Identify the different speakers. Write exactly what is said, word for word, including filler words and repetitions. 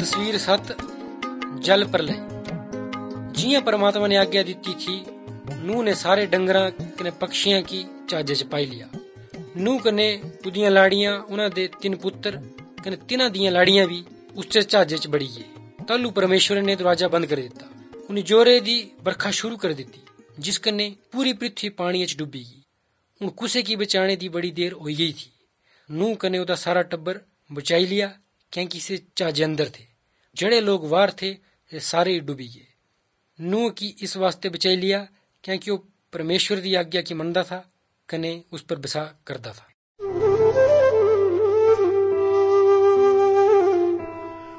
Speaker 1: तस्वीर सत जल प्रलय। जियां परमात्मा ने आज्ञा दी थी, नूह ने सारे डंगरा कने पक्षियां की चाजे च पाई लिया। नूह कने उदियां लाड़ियां, उन्हां दे तीन पुत्र कने तिन्हां दियां लाड़ियां भी उस चाजे च बड़ी गए। तालू परमेश्वर ने दरवाजा बंद कर दिता। उन्हें जोरे दी बरखा शुरू कर दी, जिस कन्ने पूरी पृथ्वी पानी च डूबी गई। हुण कुसे की बचाने दी बड़ी देर हो गई थी। नूह कने उदा सारा टब्बर बचाई लिया, क्योंकि से चाजे अंदर थे। जड़े लोग बाहर थे सारे ही डूबी गए। नूह की इस वास्ते बचाई लिया क्योंकि वो परमेश्वर की आज्ञा की मनदा था कने उस पर बसा करता था।